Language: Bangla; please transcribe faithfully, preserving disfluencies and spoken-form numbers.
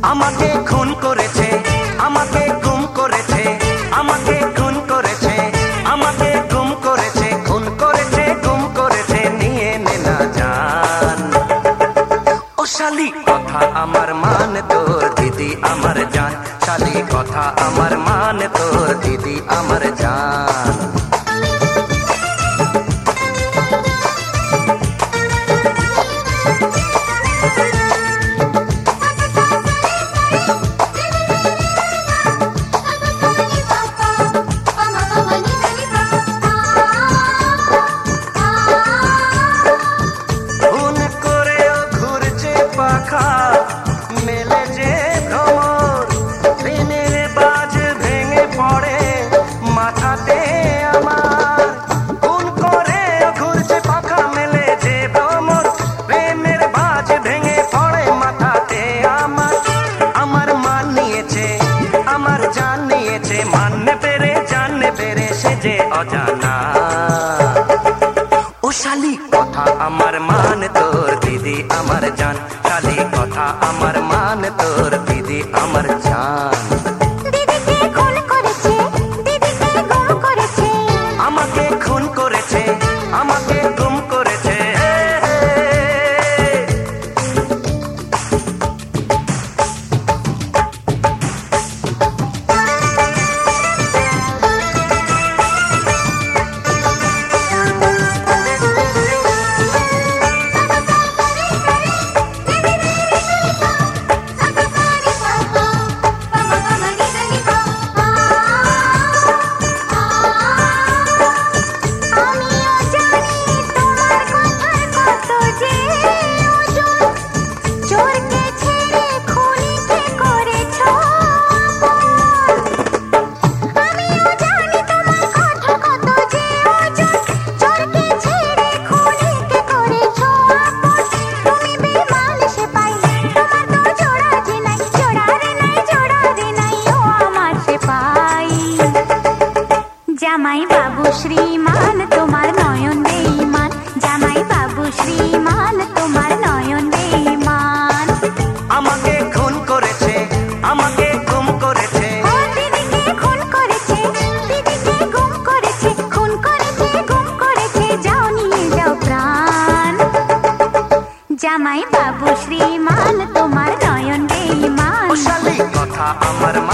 আমাকে খুন করেছে, আমাকে গুম করেছে, আমাকে খুন করেছে, আমাকে গুম করেছে, খুন করেছে, গুম করেছে, নিয়ে নে না জান। ও শালি কথা আমার মান তোর দিদি আমার জান, শালি কথা আমার মান তোর দিদি আমার জান। মেলে যে ভ্রমর, ট্রেনের বাজ ভেঙে পড়ে মাথাতে আমার। খুন করে ঘুরছে পাখা মেলে যে ভ্রমর, ট্রেনের বাজ ভেঙে পড়ে মাথাতে আমার। আমার মান নিয়েছে, আমার জান নিয়েছে, মানতে পেরে জানতে পেরে সে যে অজানা। ও শালি কথা আমার মান তোর দিদি আমার জান, শালি কথা আমার মান তোর দিদি আমার জান। দিদিকে খুন করেছে, দিদিকে গুম করেছে, আমাকে খুন করেছে, আমাকে গুম করেছে। জামাই বাবু শ্রীমান তোমার নয়ন বেঈমান, জামাই বাবু শ্রীমান তোমার নয়ন বেঈমান। আমাকে খুন করেছে, আমাকে গুম করেছে, ও দিদিকে খুন করেছে, দিদিকে গুম করেছে, খুন করেছে, গুম করেছে, যাও নিয়ে যাও প্রাণ। জামাই বাবু শ্রীমান তোমার নয়ন বেঈমান। ও শালি কথা আমার